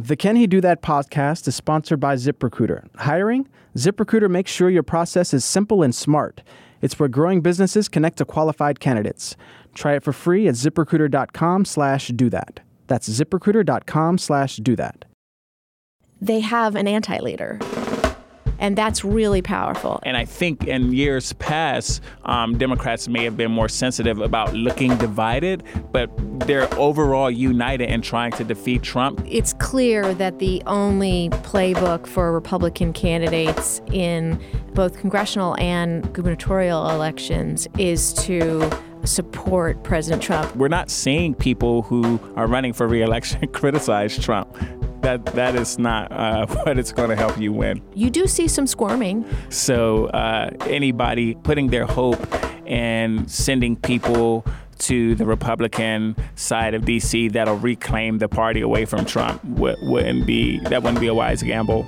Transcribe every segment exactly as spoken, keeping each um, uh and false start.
The Can He Do That podcast is sponsored by ZipRecruiter. Hiring? ZipRecruiter makes sure your process is simple and smart. It's where growing businesses connect to qualified candidates. Try it for free at ZipRecruiter.com slash do that. That's ZipRecruiter.com slash do that. They have an anti-leader. And that's really powerful. And I think in years past, um, Democrats may have been more sensitive about looking divided, but they're overall united in trying to defeat Trump. It's clear that the only playbook for Republican candidates in both congressional and gubernatorial elections is to support President Trump. We're not seeing people who are running for re-election criticize Trump. That that is not uh, what it's going to help you win. You do see some squirming. So uh, anybody putting their hope in sending people to the Republican side of D C that'll reclaim the party away from Trump w- wouldn't be that wouldn't be a wise gamble.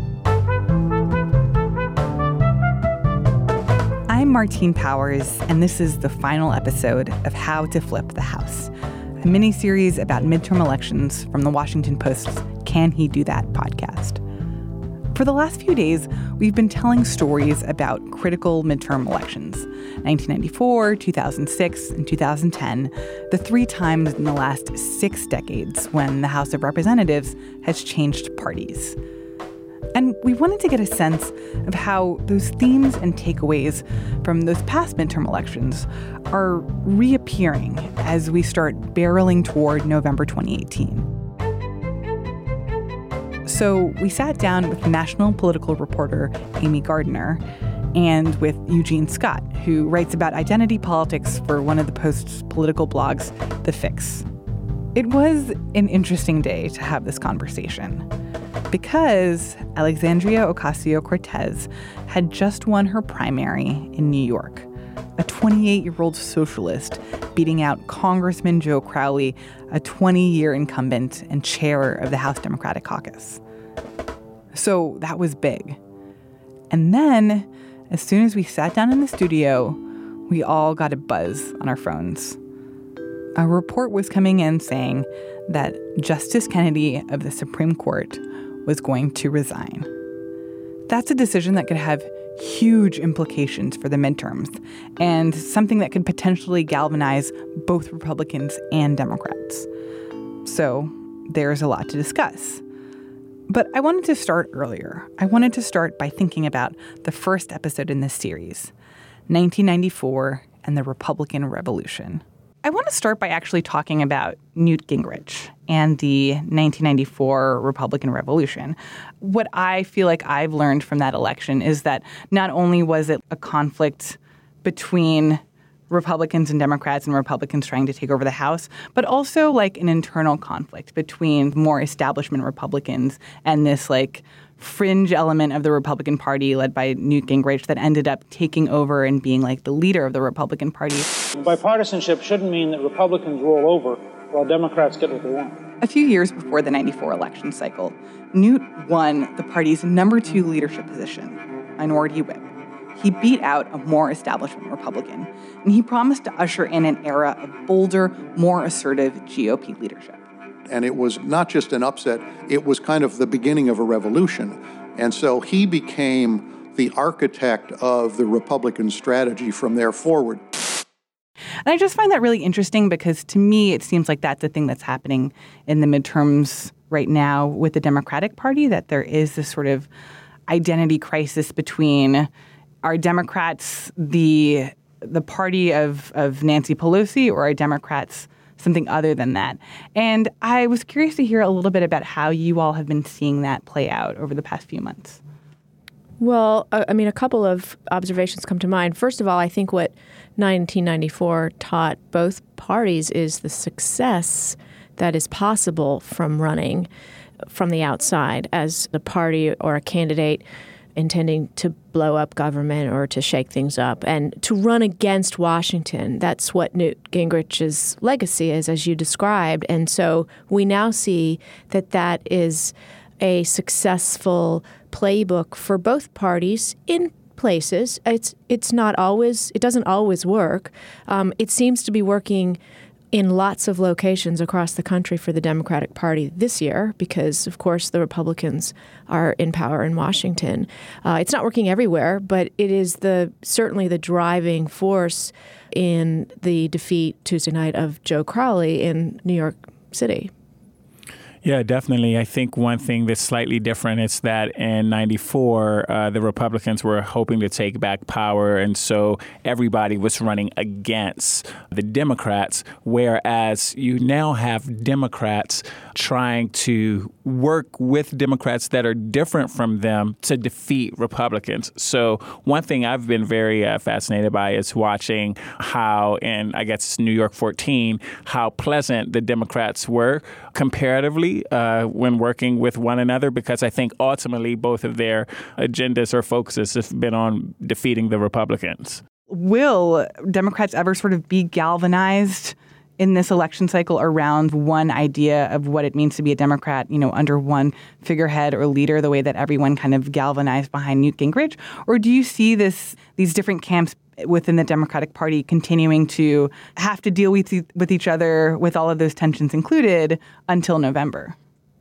I'm Martine Powers, and this is the final episode of How to Flip the House, a mini-series about midterm elections from the Washington Post's Can He Do That podcast. For the last few days, we've been telling stories about critical midterm elections, nineteen ninety-four, two thousand six, and two thousand ten, the three times in the last six decades when the House of Representatives has changed parties. And we wanted to get a sense of how those themes and takeaways from those past midterm elections are reappearing as we start barreling toward November twenty eighteen. So we sat down with national political reporter Amy Gardner and with Eugene Scott, who writes about identity politics for one of the Post's political blogs, The Fix. It was an interesting day to have this conversation because Alexandria Ocasio-Cortez had just won her primary in New York, a twenty-eight-year-old socialist beating out Congressman Joe Crowley, a twenty-year incumbent and chair of the House Democratic Caucus. So that was big. And then, as soon as we sat down in the studio, we all got a buzz on our phones. A report was coming in saying that Justice Kennedy of the Supreme Court was going to resign. That's a decision that could have huge implications for the midterms and something that could potentially galvanize both Republicans and Democrats. So there's a lot to discuss. But I wanted to start earlier. I wanted to start by thinking about the first episode in this series, nineteen ninety-four and the Republican Revolution. I want to start by actually talking about Newt Gingrich and the nineteen ninety-four Republican Revolution. What I feel like I've learned from that election is that not only was it a conflict between Republicans and Democrats and Republicans trying to take over the House, but also like an internal conflict between more establishment Republicans and this like fringe element of the Republican Party led by Newt Gingrich that ended up taking over and being like the leader of the Republican Party. Bipartisanship shouldn't mean that Republicans roll over while Democrats get what they want. A few years before the ninety-four election cycle, Newt won the party's number two leadership position, Minority Whip. He beat out a more establishment Republican, and he promised to usher in an era of bolder, more assertive G O P leadership. And it was not just an upset, it was kind of the beginning of a revolution. And so he became the architect of the Republican strategy from there forward. And I just find that really interesting because to me, it seems like that's the thing that's happening in the midterms right now with the Democratic Party, that there is this sort of identity crisis between are Democrats the the party of, of Nancy Pelosi, or are Democrats something other than that? And I was curious to hear a little bit about how you all have been seeing that play out over the past few months. Well, I mean, a couple of observations come to mind. First of all, I think what nineteen ninety-four taught both parties is the success that is possible from running from the outside as a party or a candidate intending to blow up government or to shake things up, and to run against Washington. That's what Newt Gingrich's legacy is, as you described. And so we now see that that is a successful playbook for both parties in places. It's it's not always, it doesn't always work. Um, it seems to be working in lots of locations across the country for the Democratic Party this year because, of course, the Republicans are in power in Washington. Uh, it's not working everywhere, but it is the certainly the driving force in the defeat Tuesday night of Joe Crowley in New York City. Yeah, definitely. I think one thing that's slightly different is that in ninety-four, uh, the Republicans were hoping to take back power, and so everybody was running against the Democrats, whereas you now have Democrats trying to work with Democrats that are different from them to defeat Republicans. So one thing I've been very uh, fascinated by is watching how, in I guess New York fourteen, how pleasant the Democrats were comparatively uh, when working with one another, because I think ultimately both of their agendas or focuses have been on defeating the Republicans. Will Democrats ever sort of be galvanized in this election cycle around one idea of what it means to be a Democrat, you know, under one figurehead or leader, the way that everyone kind of galvanized behind Newt Gingrich? Or do you see this these different camps within the Democratic Party continuing to have to deal with with each other, with all of those tensions included, until November?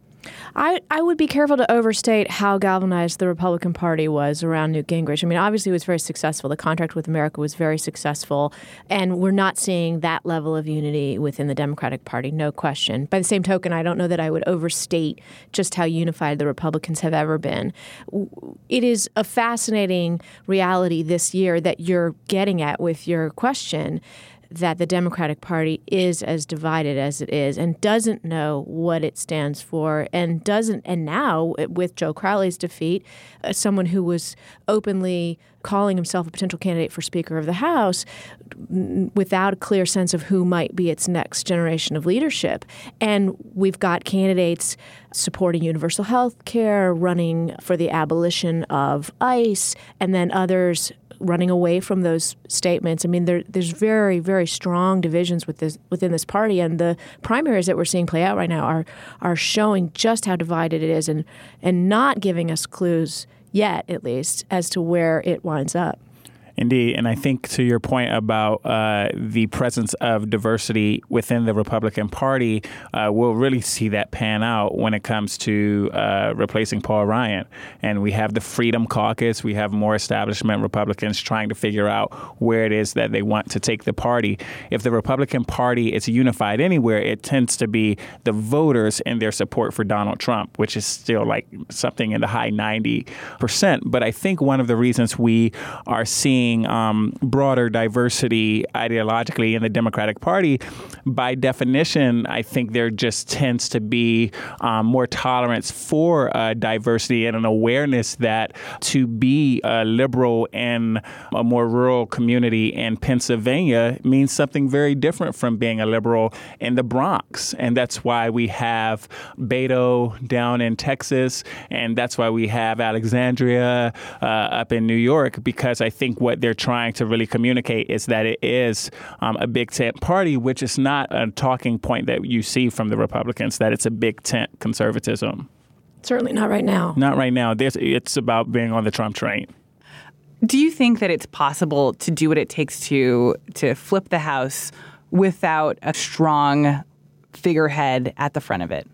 I, I would be careful to overstate how galvanized the Republican Party was around Newt Gingrich. I mean, obviously it was very successful. The Contract with America was very successful, and we're not seeing that level of unity within the Democratic Party, no question. By the same token, I don't know that I would overstate just how unified the Republicans have ever been. It is a fascinating reality this year that you're getting at with your question, that the Democratic Party is as divided as it is and doesn't know what it stands for and doesn't, and now with Joe Crowley's defeat, uh, someone who was openly calling himself a potential candidate for Speaker of the House n- without a clear sense of who might be its next generation of leadership. And we've got candidates supporting universal health care, running for the abolition of ICE, and then others running away from those statements. I mean, there, there's very, very strong divisions with this, within this party, and the primaries that we're seeing play out right now are are showing just how divided it is, and and not giving us clues yet, at least, as to where it winds up. Indeed. And I think to your point about uh, the presence of diversity within the Republican Party, uh, we'll really see that pan out when it comes to uh, replacing Paul Ryan. And we have the Freedom Caucus. We have more establishment Republicans trying to figure out where it is that they want to take the party. If the Republican Party is unified anywhere, it tends to be the voters and their support for Donald Trump, which is still like something in the high ninety percent. But I think one of the reasons we are seeing Um, broader diversity ideologically in the Democratic Party, by definition, I think there just tends to be um, more tolerance for uh, diversity and an awareness that to be a liberal in a more rural community in Pennsylvania means something very different from being a liberal in the Bronx. And that's why we have Beto down in Texas, and that's why we have Alexandria uh, up in New York, because I think what they're trying to really communicate is that it is um, a big tent party, which is not a talking point that you see from the Republicans, that it's a big tent conservatism. Certainly not right now. Not right now. There's, it's about being on the Trump train. Do you think that it's possible to do what it takes to to flip the House without a strong figurehead at the front of it?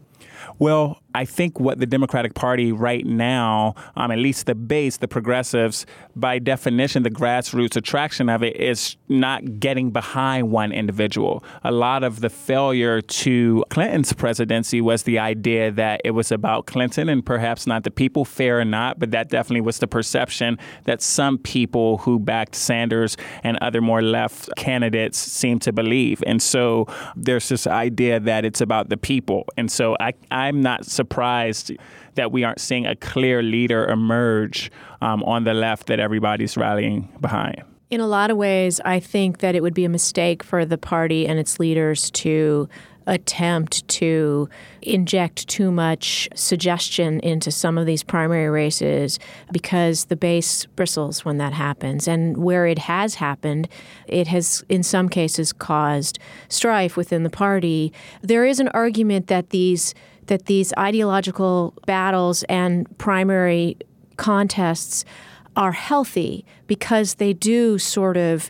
Well, I think what the Democratic Party right now, um, at least the base, the progressives, by definition, the grassroots attraction of it is not getting behind one individual. A lot of the failure to Clinton's presidency was the idea that it was about Clinton and perhaps not the people, fair or not, but that definitely was the perception that some people who backed Sanders and other more left candidates seem to believe. And so there's this idea that it's about the people. And so I, I'm not surprised that we aren't seeing a clear leader emerge um, on the left that everybody's rallying behind. In a lot of ways, I think that it would be a mistake for the party and its leaders to attempt to inject too much suggestion into some of these primary races, because the base bristles when that happens. And where it has happened, it has in some cases caused strife within the party. There is an argument that these that these ideological battles and primary contests are healthy because they do sort of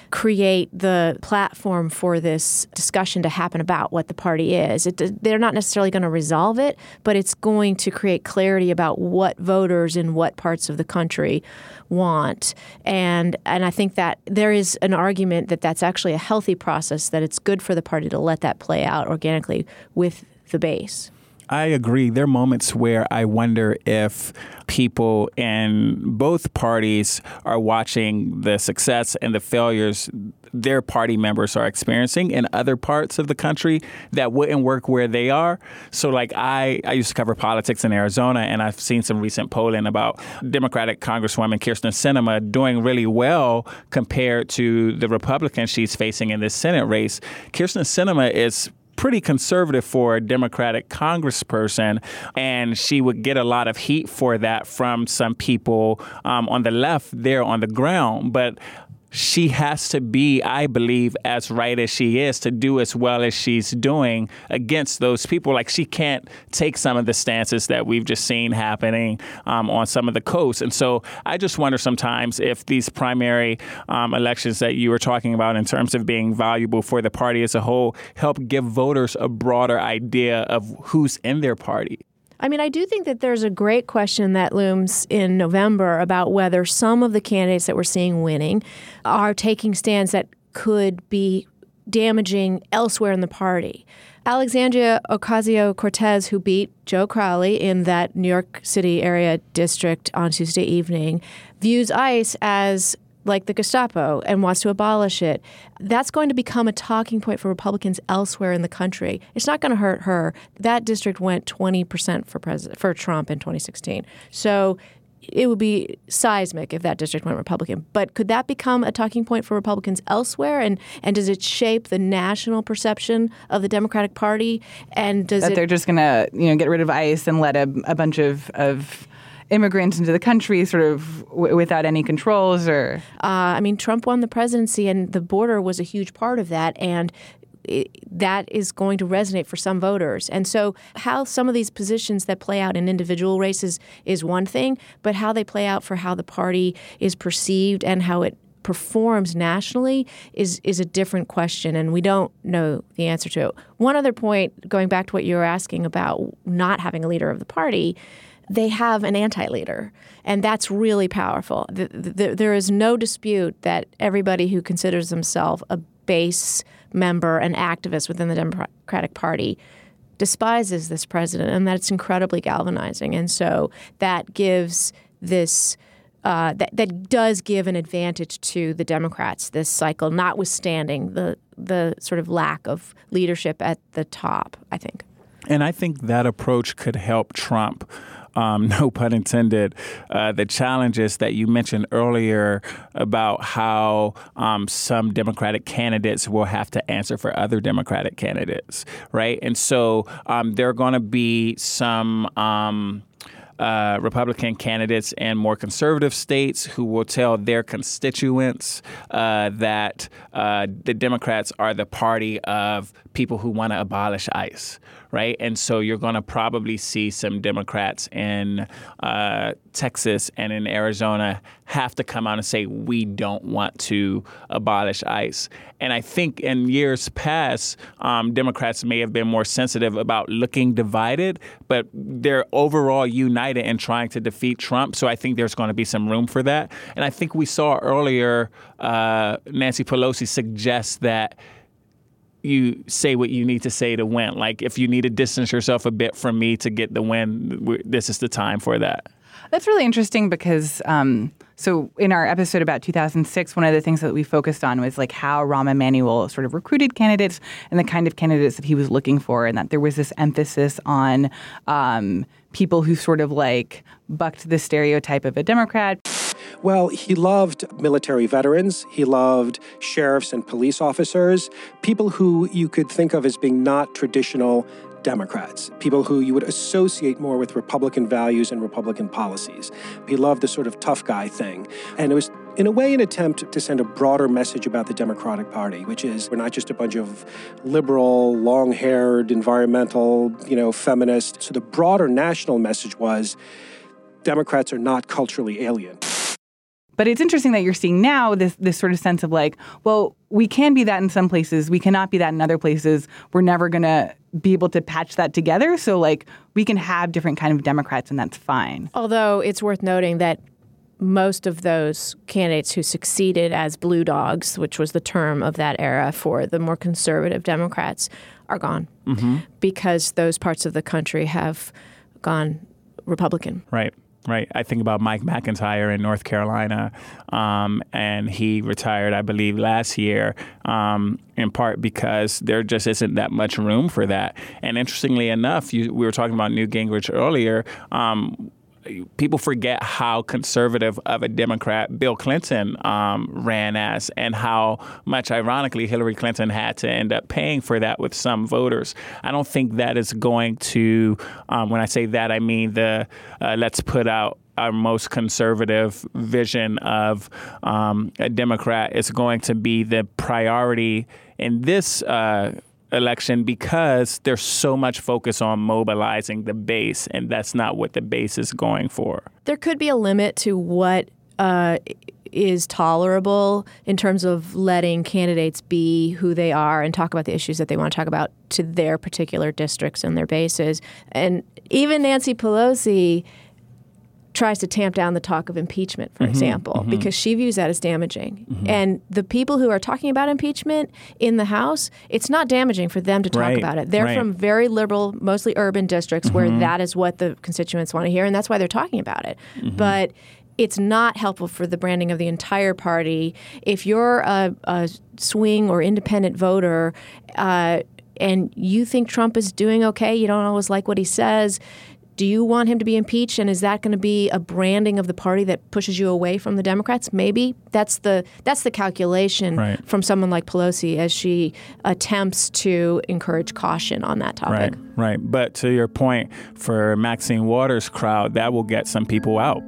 create the platform for this discussion to happen about what the party is. It, they're not necessarily going to resolve it, but it's going to create clarity about what voters in what parts of the country want. And and I think that there is an argument that that's actually a healthy process, that it's good for the party to let that play out organically with the base. I agree. There are moments where I wonder if people in both parties are watching the success and the failures their party members are experiencing in other parts of the country that wouldn't work where they are. So like I, I used to cover politics in Arizona, and I've seen some recent polling about Democratic Congresswoman Kyrsten Sinema doing really well compared to the Republicans she's facing in this Senate race. Kyrsten Sinema is pretty conservative for a Democratic congressperson, and she would get a lot of heat for that from some people um, on the left there on the ground. But she has to be, I believe, as right as she is to do as well as she's doing against those people. Like, she can't take some of the stances that we've just seen happening um, on some of the coasts. And so I just wonder sometimes if these primary um, elections that you were talking about in terms of being valuable for the party as a whole help give voters a broader idea of who's in their party. I mean, I do think that there's a great question that looms in November about whether some of the candidates that we're seeing winning are taking stands that could be damaging elsewhere in the party. Alexandria Ocasio-Cortez, who beat Joe Crowley in that New York City area district on Tuesday evening, views ICE as like the Gestapo and wants to abolish it. That's going to become a talking point for Republicans elsewhere in the country. It's not going to hurt her. That district went twenty percent for president, for Trump in twenty sixteen. So it would be seismic if that district went Republican. But could that become a talking point for Republicans elsewhere? And and does it shape the national perception of the Democratic Party? And does that it, they're just going to, you know, get rid of ICE and let a, a bunch of of immigrants into the country sort of w- without any controls? Or uh, I mean, Trump won the presidency, and the border was a huge part of that. And it, that is going to resonate for some voters. And so how some of these positions that play out in individual races is one thing, but how they play out for how the party is perceived and how it performs nationally is is a different question, and we don't know the answer to it. One other point, going back to what you were asking about not having a leader of the party, they have an anti-leader, and that's really powerful. The, the, there is no dispute that everybody who considers themselves a base member and activist within the Democratic Party despises this president, and that's incredibly galvanizing. And so that gives this uh, that that does give an advantage to the Democrats this cycle, notwithstanding the the sort of lack of leadership at the top, I think. And I think that approach could help Trump. Um, no pun intended, uh, the challenges that you mentioned earlier about how um, some Democratic candidates will have to answer for other Democratic candidates, right? And so um, there are going to be some um, uh, Republican candidates in more conservative states who will tell their constituents uh, that uh, the Democrats are the party of people who want to abolish ICE. Right. And so you're going to probably see some Democrats in uh, Texas and in Arizona have to come out and say, we don't want to abolish ICE. And I think in years past, um, Democrats may have been more sensitive about looking divided, but they're overall united in trying to defeat Trump. So I think there's going to be some room for that. And I think we saw earlier uh, Nancy Pelosi suggest that you say what you need to say to win. Like, if you need to distance yourself a bit from me to get the win, this is the time for that. That's really interesting because, um, so in our episode about two thousand six, one of the things that we focused on was like how Rahm Emanuel sort of recruited candidates and the kind of candidates that he was looking for, and that there was this emphasis on um, people who sort of like bucked the stereotype of a Democrat. Well, he loved military veterans. He loved sheriffs and police officers, people who you could think of as being not traditional Democrats, people who you would associate more with Republican values and Republican policies. He loved the sort of tough guy thing. And it was, in a way, an attempt to send a broader message about the Democratic Party, which is we're not just a bunch of liberal, long-haired, environmental, you know, feminists. So the broader national message was Democrats are not culturally alien. But it's interesting that you're seeing now this this sort of sense of like, well, we can be that in some places. We cannot be that in other places. We're never going to be able to patch that together. So like we can have different kind of Democrats and that's fine. Although it's worth noting that most of those candidates who succeeded as blue dogs, which was the term of that era for the more conservative Democrats, are gone mm-hmm. because those parts of the country have gone Republican. Right. Right. I think about Mike McIntyre in North Carolina, um, and he retired, I believe, last year, um, in part because there just isn't that much room for that. And interestingly enough, you, we were talking about Newt Gingrich earlier. Um, People forget how conservative of a Democrat Bill Clinton um, ran as, and how much, ironically, Hillary Clinton had to end up paying for that with some voters. I don't think that is going to, um, when I say that, I mean the uh, let's put out our most conservative vision of um, a Democrat is going to be the priority in this uh election, because there's so much focus on mobilizing the base, and that's not what the base is going for. There could be a limit to what uh, is tolerable in terms of letting candidates be who they are and talk about the issues that they want to talk about to their particular districts and their bases. And even Nancy Pelosi tries to tamp down the talk of impeachment, for mm-hmm, example, mm-hmm. because she views that as damaging. Mm-hmm. And the people who are talking about impeachment in the House, it's not damaging for them to talk right, about it. They're right. from very liberal, mostly urban districts mm-hmm. where that is what the constituents want to hear, and that's why they're talking about it. Mm-hmm. But it's not helpful for the branding of the entire party. If you're a, a swing or independent voter uh, and you think Trump is doing okay, you don't always like what he says, do you want him to be impeached, and is that going to be a branding of the party that pushes you away from the Democrats? Maybe. That's the that's the calculation right. from someone like Pelosi as she attempts to encourage caution on that topic. Right, right. But to your point, for Maxine Waters' crowd, that will get some people out.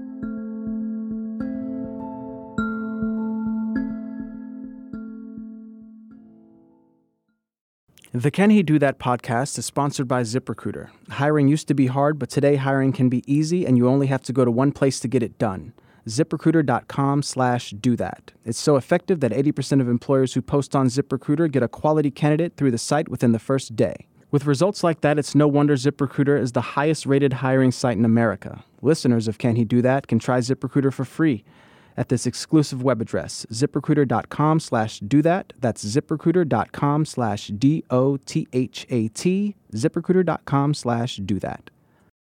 The Can He Do That podcast is sponsored by ZipRecruiter. Hiring used to be hard, but today hiring can be easy, and you only have to go to one place to get it done. ZipRecruiter.com slash do that. It's so effective that eighty percent of employers who post on ZipRecruiter get a quality candidate through the site within the first day. With results like that, it's no wonder ZipRecruiter is the highest-rated hiring site in America. Listeners of Can He Do That can try ZipRecruiter for free at this exclusive web address, ZipRecruiter.com slash do that. That's ZipRecruiter.com slash D O T H A T, ZipRecruiter.com slash do that.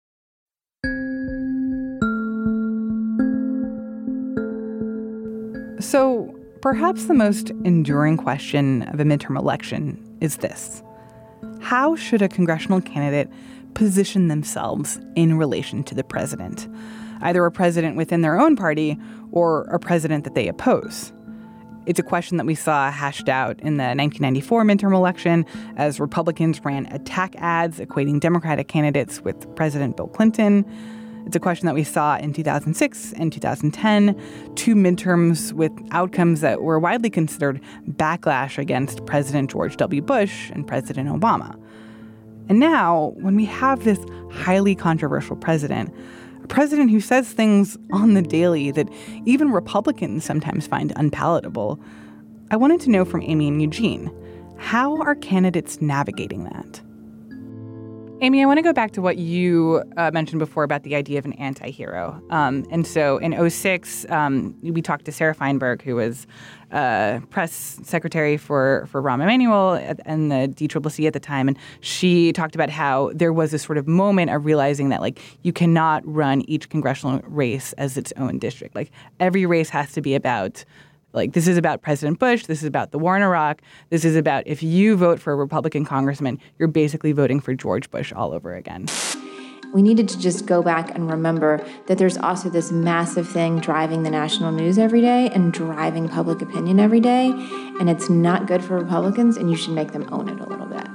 So perhaps the most enduring question of a midterm election is this. How should a congressional candidate position themselves in relation to the president? Either a president within their own party or a president that they oppose. It's a question that we saw hashed out in the nineteen ninety-four midterm election as Republicans ran attack ads equating Democratic candidates with President Bill Clinton. It's a question that we saw in two thousand six and two thousand ten, two midterms with outcomes that were widely considered backlash against President George W. Bush and President Obama. And now, when we have this highly controversial president, president who says things on the daily that even Republicans sometimes find unpalatable, I wanted to know from Amy and Eugene, how are candidates navigating that? Amy, I want to go back to what you uh, mentioned before about the idea of an anti-hero. Um, and so in oh six, um, we talked to Sarah Feinberg, who was uh, press secretary for, for Rahm Emanuel and the D C C C at the time. And she talked about how there was this sort of moment of realizing that, like, you cannot run each congressional race as its own district. Like, every race has to be about Like, this is about President Bush. This is about the war in Iraq. This is about if you vote for a Republican congressman, you're basically voting for George Bush all over again. We needed to just go back and remember that there's also this massive thing driving the national news every day and driving public opinion every day. And it's not good for Republicans, and you should make them own it a little bit.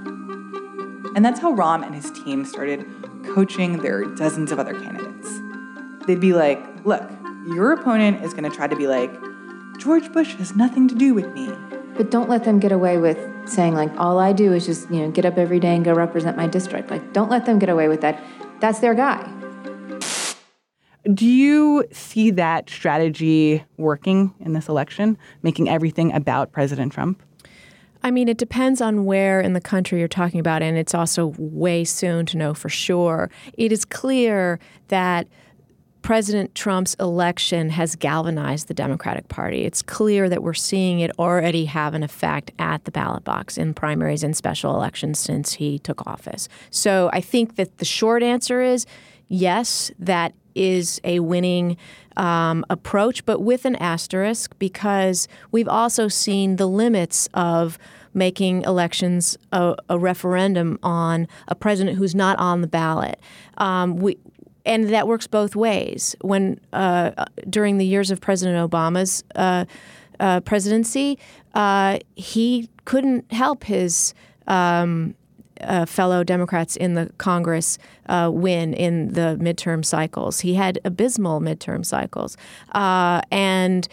And that's how Rahm and his team started coaching their dozens of other candidates. They'd be like, look, your opponent is going to try to be like, George Bush has nothing to do with me. But don't let them get away with saying, like, all I do is just, you know, get up every day and go represent my district. Like, don't let them get away with that. That's their guy. Do you see that strategy working in this election, making everything about President Trump? I mean, it depends on where in the country you're talking about, and it's also way soon to know for sure. It is clear that President Trump's election has galvanized the Democratic Party. It's clear that we're seeing it already have an effect at the ballot box in primaries and special elections since he took office. So I think that the short answer is yes, that is a winning um, approach, but with an asterisk, because we've also seen the limits of making elections a, a referendum on a president who's not on the ballot. Um, we And that works both ways. When uh, during the years of President Obama's uh, uh, presidency, uh, he couldn't help his um, uh, fellow Democrats in the Congress uh, win in the midterm cycles. He had abysmal midterm cycles, uh, and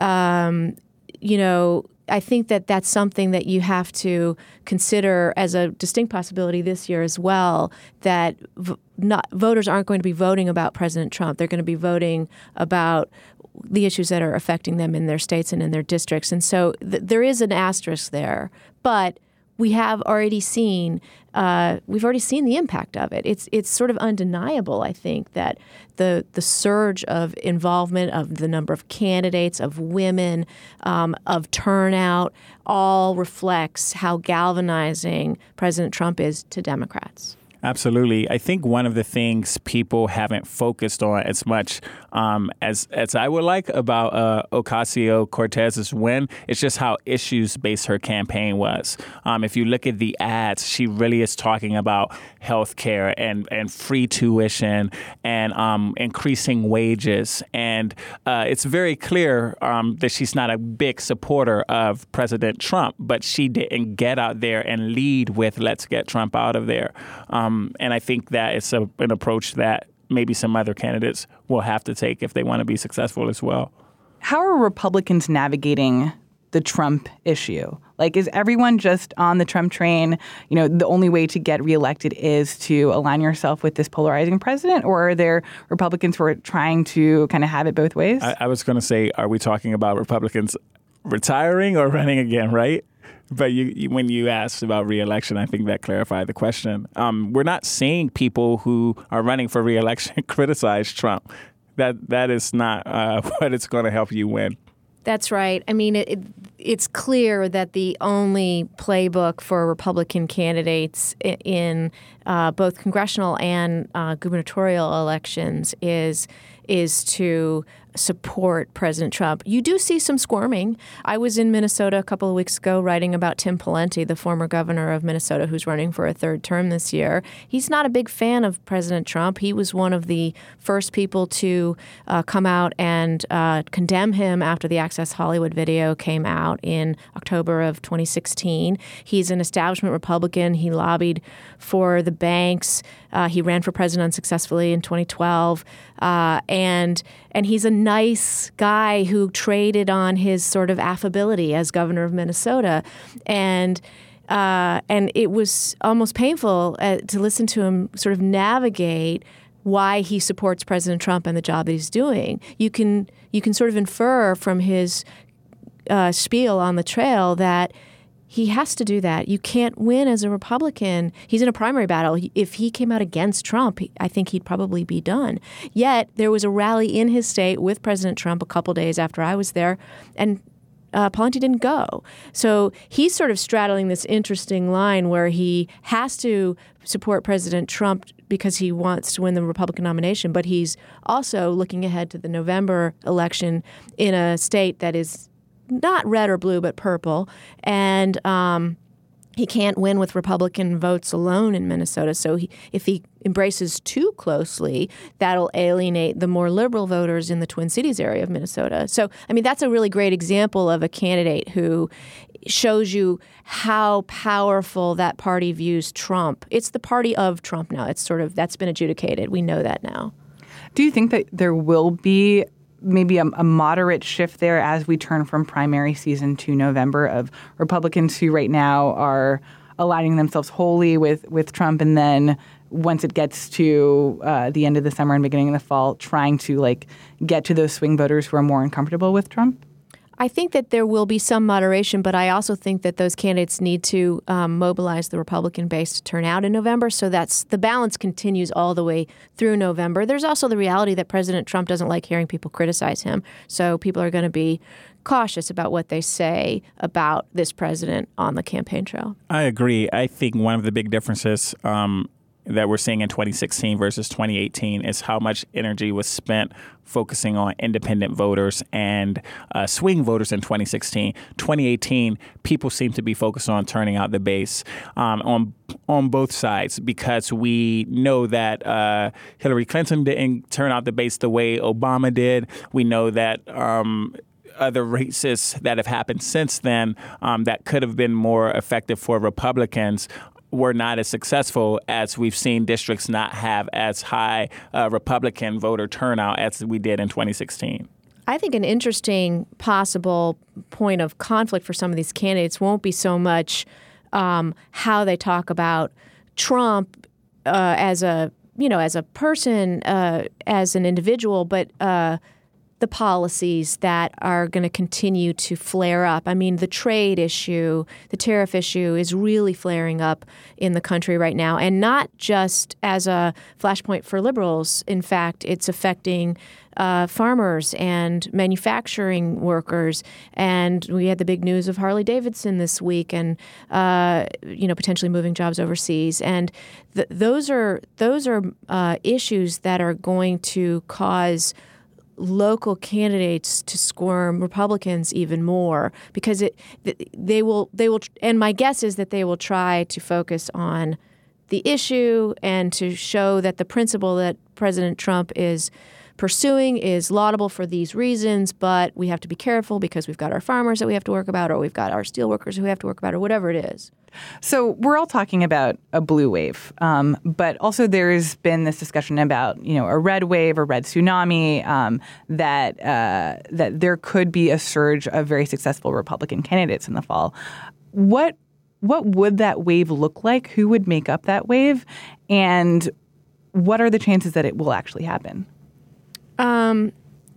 um, you know. I think that that's something that you have to consider as a distinct possibility this year as well, that v- not, voters aren't going to be voting about President Trump. They're going to be voting about the issues that are affecting them in their states and in their districts. And so th- there is an asterisk there. But we have already seen uh, we've already seen the impact of it. It's it's sort of undeniable, I think, that the the surge of involvement of the number of candidates, of women, um, of turnout, all reflects how galvanizing President Trump is to Democrats. Absolutely. I think one of the things people haven't focused on as much um, as as I would like about uh, Ocasio-Cortez's win is just how issues-based her campaign was. Um, if you look at the ads, she really is talking about health care and, and free tuition and um, increasing wages. And uh, it's very clear um, that she's not a big supporter of President Trump, but she didn't get out there and lead with let's get Trump out of there. Um, And I think that it's a, an approach that maybe some other candidates will have to take if they want to be successful as well. How are Republicans navigating the Trump issue? Like, is everyone just on the Trump train? You know, the only way to get reelected is to align yourself with this polarizing president? Or are there Republicans who are trying to kind of have it both ways? I, I was going to say, are we talking about Republicans retiring or running again, right? But you, you, when you asked about re-election, I think that clarified the question. Um, we're not seeing people who are running for re-election criticize Trump. That that is not uh, what it's going to help you win. That's right. I mean, it, it's clear that the only playbook for Republican candidates in uh, both congressional and uh, gubernatorial elections is is to support President Trump. You do see some squirming. I was in Minnesota a couple of weeks ago writing about Tim Pawlenty, the former governor of Minnesota who's running for a third term this year. He's not a big fan of President Trump. He was one of the first people to uh, come out and uh, condemn him after the Access Hollywood video came out in October of twenty sixteen. He's an establishment Republican. He lobbied for the banks. Uh, he ran for president unsuccessfully in twenty twelve. Uh, and and he's a nice guy who traded on his sort of affability as governor of Minnesota. And uh, and it was almost painful uh, to listen to him sort of navigate why he supports President Trump and the job that he's doing. You can you can sort of infer from his uh, spiel on the trail that he has to do that. You can't win as a Republican. He's in a primary battle. If he came out against Trump, I think he'd probably be done. Yet there was a rally in his state with President Trump a couple days after I was there, and uh, Pawlenty didn't go. So he's sort of straddling this interesting line where he has to support President Trump because he wants to win the Republican nomination, but he's also looking ahead to the November election in a state that is not red or blue, but purple. And um, he can't win with Republican votes alone in Minnesota. So he, if he embraces too closely, that'll alienate the more liberal voters in the Twin Cities area of Minnesota. So, I mean, that's a really great example of a candidate who shows you how powerful that party views Trump. It's the party of Trump now. It's sort of, that's been adjudicated. We know that now. Do you think that there will be maybe a, a moderate shift there as we turn from primary season to November of Republicans who right now are aligning themselves wholly with, with Trump, and then once it gets to uh, the end of the summer and beginning of the fall, trying to like get to those swing voters who are more uncomfortable with Trump? I think that there will be some moderation, but I also think that those candidates need to um, mobilize the Republican base to turn out in November. So that's the balance continues all the way through November. There's also the reality that President Trump doesn't like hearing people criticize him. So people are going to be cautious about what they say about this president on the campaign trail. I agree. I think one of the big differences um, that we're seeing in twenty sixteen versus twenty eighteen is how much energy was spent focusing on independent voters and uh, swing voters in twenty sixteen. twenty eighteen, people seem to be focused on turning out the base um, on on both sides because we know that uh, Hillary Clinton didn't turn out the base the way Obama did. We know that um, other races that have happened since then um, that could have been more effective for Republicans were not as successful as we've seen districts not have as high uh, Republican voter turnout as we did in twenty sixteen. I think an interesting possible point of conflict for some of these candidates won't be so much um, how they talk about Trump uh, as a, you know, as a person, uh, as an individual, but uh, the policies that are going to continue to flare up. I mean, the trade issue, the tariff issue is really flaring up in the country right now, and not just as a flashpoint for liberals. In fact, it's affecting uh, farmers and manufacturing workers. And we had the big news of Harley Davidson this week, and uh, you know, potentially moving jobs overseas. And th- those are those are uh, issues that are going to cause local candidates to squirm Republicans even more because it they will they will and my guess is that they will try to focus on the issue and to show that the principle that President Trump is pursuing is laudable for these reasons, but we have to be careful because we've got our farmers that we have to work about, or we've got our steel workers who we have to work about, or whatever it is. So we're all talking about a blue wave, um, but also there's been this discussion about, you know, a red wave or red tsunami, um, that uh, that there could be a surge of very successful Republican candidates in the fall. What what would that wave look like? Who would make up that wave? And what are the chances that it will actually happen? Um,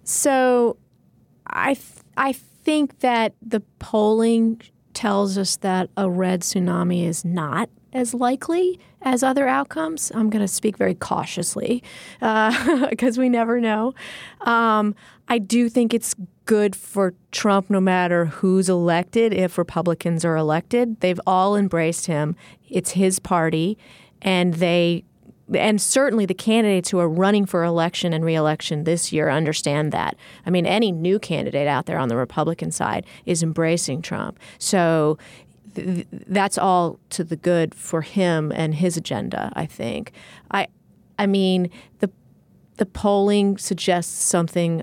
so I th- I think that the polling tells us that a red tsunami is not as likely as other outcomes. I'm going to speak very cautiously because uh, we never know. Um, I do think it's good for Trump no matter who's elected. If Republicans are elected, they've all embraced him. It's his party, and they And certainly the candidates who are running for election and re-election this year understand that. I mean, any new candidate out there on the Republican side is embracing Trump. So th- that's all to the good for him and his agenda, I think. I I mean, the the polling suggests something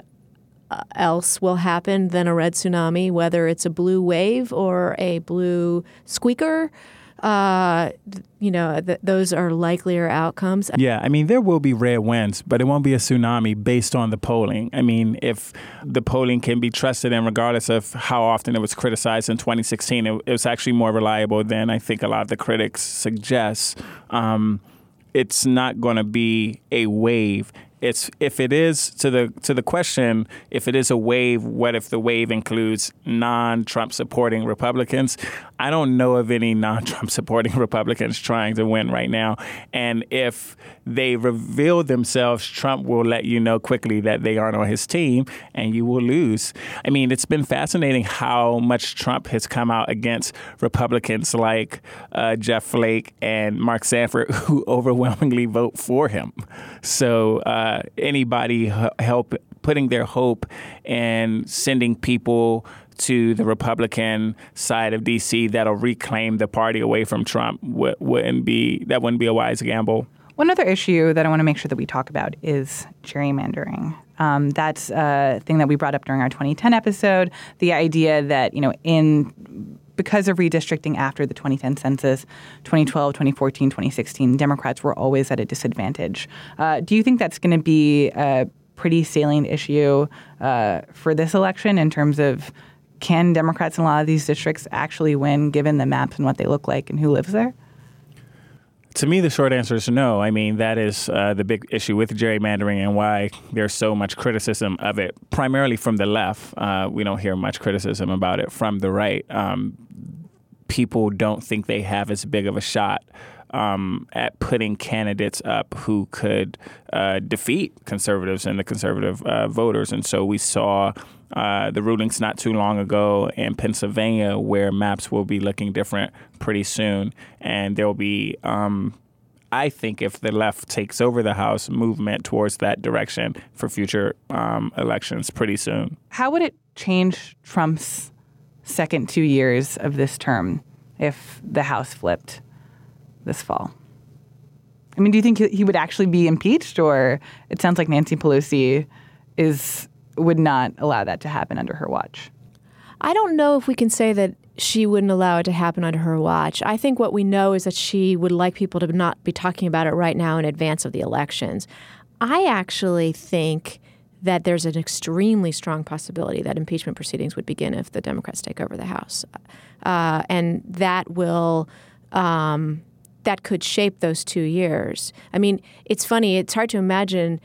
else will happen than a red tsunami, whether it's a blue wave or a blue squeaker. Uh, you know, th- those are likelier outcomes. Yeah, I mean, there will be red winds, but it won't be a tsunami based on the polling. I mean, if the polling can be trusted, and regardless of how often it was criticized in twenty sixteen, it, it was actually more reliable than I think a lot of the critics suggest. Um, it's not going to be a wave. It's if it is to the to the question, if it is a wave, what if the wave includes non-Trump supporting Republicans? I don't know of any non-Trump supporting Republicans trying to win right now. And if they reveal themselves, Trump will let you know quickly that they aren't on his team and you will lose. I mean, it's been fascinating how much Trump has come out against Republicans like uh, Jeff Flake and Mark Sanford, who overwhelmingly vote for him. So uh, anybody h- help putting their hope in sending people to the Republican side of D C that'll reclaim the party away from Trump w- wouldn't be that wouldn't be a wise gamble. One other issue that I want to make sure that we talk about is gerrymandering. Um, that's a thing that we brought up during our twenty ten episode. The idea that, you know, in because of redistricting after the twenty ten census, twenty twelve, twenty fourteen, twenty sixteen, Democrats were always at a disadvantage. Uh, do you think that's going to be a pretty salient issue uh, for this election in terms of can Democrats in a lot of these districts actually win given the maps and what they look like and who lives there? To me, the short answer is no. I mean, that is uh, the big issue with gerrymandering and why there's so much criticism of it, primarily from the left. Uh, we don't hear much criticism about it from the right. Um, people don't think they have as big of a shot um, at putting candidates up who could uh, defeat conservatives and the conservative uh, voters. And so we saw uh, the rulings not too long ago in Pennsylvania where maps will be looking different pretty soon. And there will be, um, I think, if the left takes over the House, movement towards that direction for future um, elections pretty soon. How would it change Trump's second two years of this term if the House flipped this fall? I mean, do you think he would actually be impeached, or it sounds like Nancy Pelosi is would not allow that to happen under her watch? I don't know if we can say that she wouldn't allow it to happen under her watch. I think what we know is that she would like people to not be talking about it right now in advance of the elections. I actually think that there's an extremely strong possibility that impeachment proceedings would begin if the Democrats take over the House. Uh, and that will um, that could shape those two years. I mean, it's funny. It's hard to imagine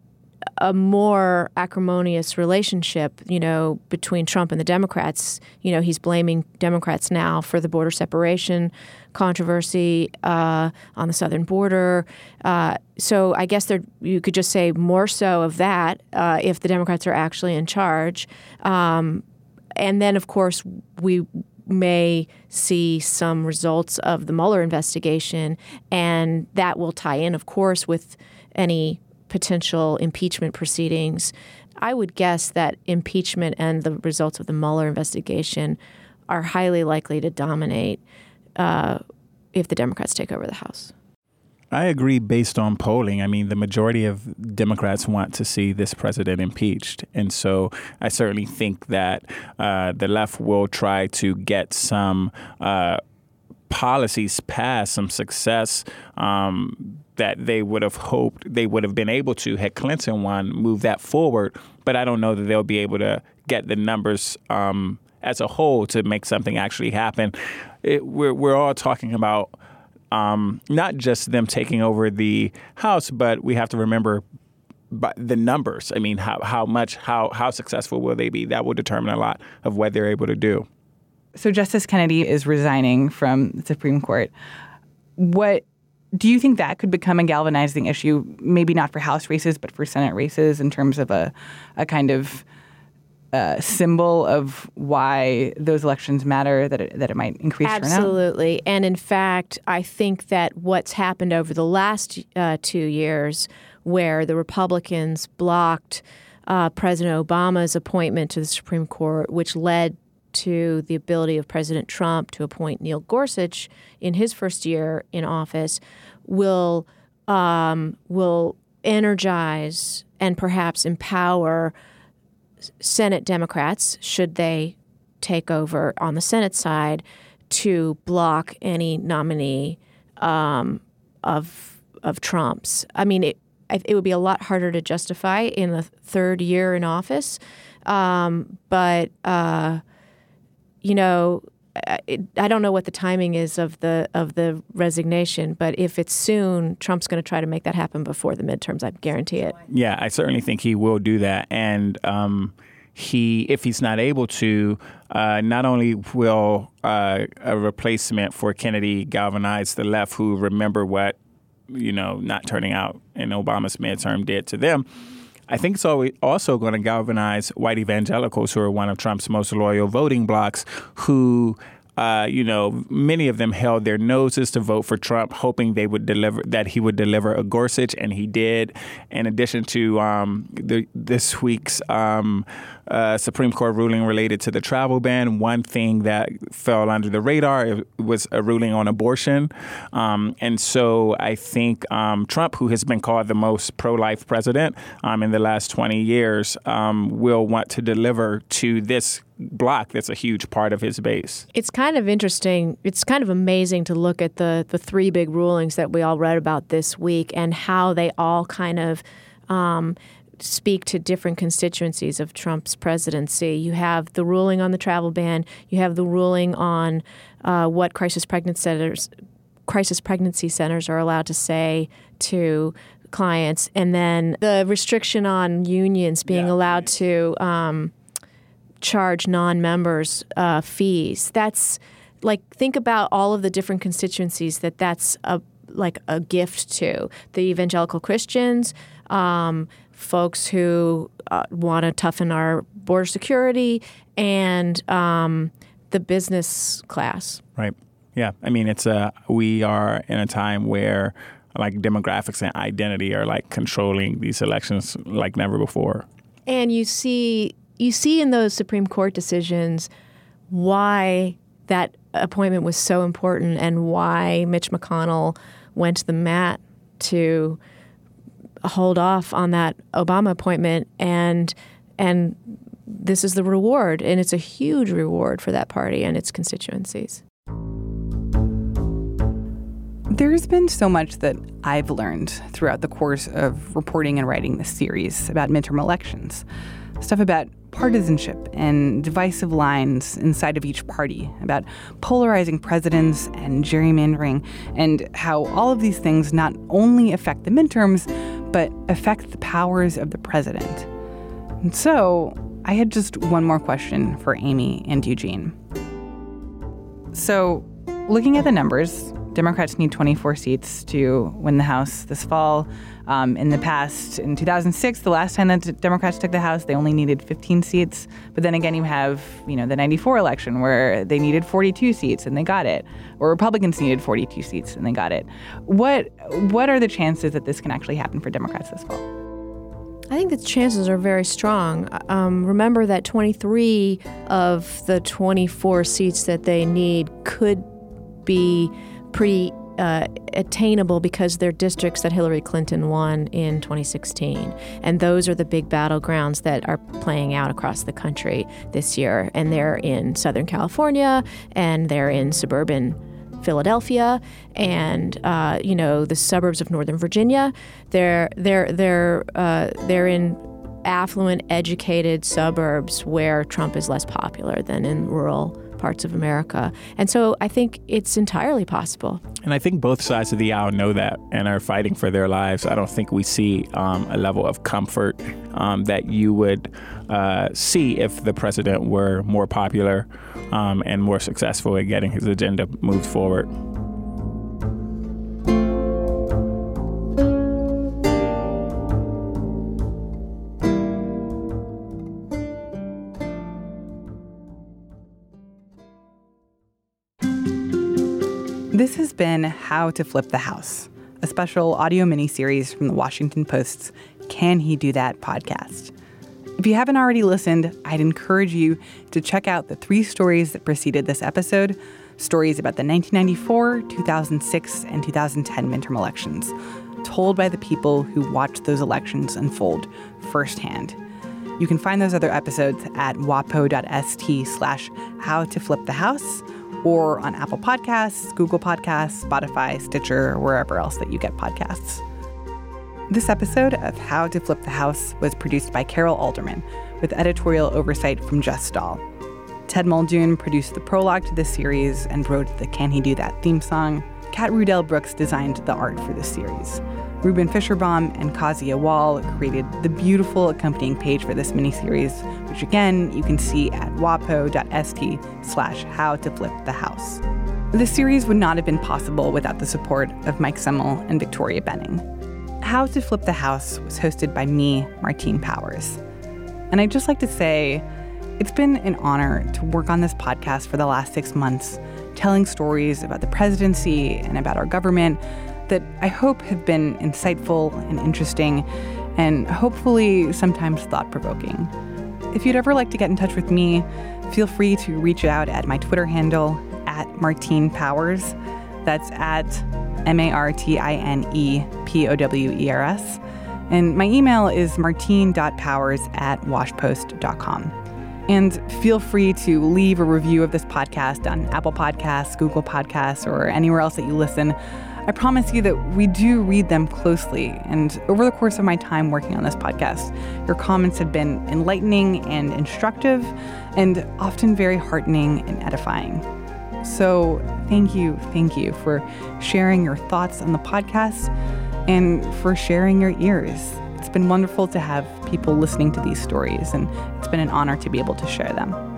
a more acrimonious relationship, you know, between Trump and the Democrats. You know, he's blaming Democrats now for the border separation controversy uh, on the southern border. Uh, so I guess there, you could just say more so of that uh, if the Democrats are actually in charge. Um, and then, of course, we may see some results of the Mueller investigation, and that will tie in, of course, with any potential impeachment proceedings. I would guess that impeachment and the results of the Mueller investigation are highly likely to dominate uh, if the Democrats take over the House. I agree based on polling. I mean, the majority of Democrats want to see this president impeached. And so I certainly think that uh, the left will try to get some uh, policies passed, some success um, that they would have hoped they would have been able to, had Clinton won, move that forward. But I don't know that they'll be able to get the numbers um, as a whole to make something actually happen. It, we're, we're all talking about Um, not just them taking over the House, but we have to remember the numbers. I mean, how how much, how how successful will they be? That will determine a lot of what they're able to do. So Justice Kennedy is resigning from the Supreme Court. What do you think that could become a galvanizing issue? Maybe not for House races, but for Senate races, in terms of a a kind of Uh, symbol of why those elections matter, that it, that it might increase turnout? Absolutely. And in fact, I think that what's happened over the last uh, two years where the Republicans blocked uh, President Obama's appointment to the Supreme Court, which led to the ability of President Trump to appoint Neil Gorsuch in his first year in office, will um, will energize and perhaps empower Senate Democrats, should they take over on the Senate side, to block any nominee um, of of Trump's. I mean, it it would be a lot harder to justify in the third year in office, um, but uh, you know, it, I don't know what the timing is of the of the resignation, but if it's soon, Trump's going to try to make that happen before the midterms. I guarantee it. Yeah, I certainly think he will do that. And um, he, if he's not able to, uh, not only will uh, a replacement for Kennedy galvanize the left, who remember what, you know, not turning out in Obama's midterm did to them, I think it's also going to galvanize white evangelicals, who are one of Trump's most loyal voting blocs, who, uh, you know, many of them held their noses to vote for Trump, hoping they would deliver that he would deliver a Gorsuch, and he did. In addition to um, the, this week's um, uh, Supreme Court ruling related to the travel ban, one thing that fell under the radar was a ruling on abortion. Um, and so I think um, Trump, who has been called the most pro-life president um, in the last twenty years, um, will want to deliver to this block that's a huge part of his base. It's kind of interesting. It's kind of amazing to look at the the three big rulings that we all read about this week and how they all kind of um, speak to different constituencies of Trump's presidency. You have the ruling on the travel ban. You have the ruling on uh, what crisis pregnancy centers crisis pregnancy centers are allowed to say to clients, and then the restriction on unions being yeah. allowed to um, charge non-members uh, fees. That's like, think about all of the different constituencies that that's a, like a gift to. The evangelical Christians, um, folks who uh, want to toughen our border security, and um, the business class. Right. Yeah. I mean, it's a, we are in a time where like demographics and identity are like controlling these elections like never before. And you see, you see in those Supreme Court decisions why that appointment was so important and why Mitch McConnell went to the mat to hold off on that Obama appointment. And and this is the reward, and it's a huge reward for that party and its constituencies. There's been so much that I've learned throughout the course of reporting and writing this series about midterm elections. Stuff about partisanship and divisive lines inside of each party, about polarizing presidents and gerrymandering, and how all of these things not only affect the midterms, but affect the powers of the president. And so I had just one more question for Amy and Eugene. So, looking at the numbers, Democrats need twenty-four seats to win the House this fall. Um, in the past, in two thousand six, the last time that Democrats took the House, they only needed fifteen seats. But then again, you have, you know, the ninety-four election where they needed forty-two seats and they got it. Or Republicans needed forty-two seats and they got it. What what are the chances that this can actually happen for Democrats this fall? I think the chances are very strong. Um, remember that twenty-three of the twenty-four seats that they need could be pretty uh, attainable because they're districts that Hillary Clinton won in twenty sixteen. And those are the big battlegrounds that are playing out across the country this year. And they're in Southern California, and they're in suburban Philadelphia, and uh, you know, the suburbs of Northern Virginia. They're they're they're uh, they're in affluent, educated suburbs where Trump is less popular than in rural parts of America. And so I think it's entirely possible. And I think both sides of the aisle know that and are fighting for their lives. I don't think we see um, a level of comfort um, that you would uh, see if the president were more popular um, and more successful at getting his agenda moved forward. This has been How to Flip the House, a special audio miniseries from the Washington Post's Can He Do That podcast. If you haven't already listened, I'd encourage you to check out the three stories that preceded this episode, stories about the nineteen ninety-four, two thousand six, and two thousand ten midterm elections, told by the people who watched those elections unfold firsthand. You can find those other episodes at wapo.st slash how to flip the house, or on Apple Podcasts, Google Podcasts, Spotify, Stitcher, or wherever else that you get podcasts. This episode of How to Flip the House was produced by Carol Alderman, with editorial oversight from Jess Stahl. Ted Muldoon produced the prologue to this series and wrote the Can He Do That theme song. Kat Rudell Brooks designed the art for this series. Ruben Fischerbaum and Kazia Wall created the beautiful accompanying page for this miniseries, which again, you can see at wapo.st slash how to flip the house. This series would not have been possible without the support of Mike Semmel and Victoria Benning. How to Flip the House was hosted by me, Martine Powers. And I'd just like to say, it's been an honor to work on this podcast for the last six months, telling stories about the presidency and about our government that I hope have been insightful and interesting, and hopefully sometimes thought-provoking. If you'd ever like to get in touch with me, feel free to reach out at my Twitter handle, at Martine Powers. That's at M A R T I N E P O W E R S. And my email is martine.powers at washpost dot com. And feel free to leave a review of this podcast on Apple Podcasts, Google Podcasts, or anywhere else that you listen. I promise you that we do read them closely, and over the course of my time working on this podcast, your comments have been enlightening and instructive, and often very heartening and edifying. So thank you, thank you for sharing your thoughts on the podcast and for sharing your ears. It's been wonderful to have people listening to these stories, and it's been an honor to be able to share them.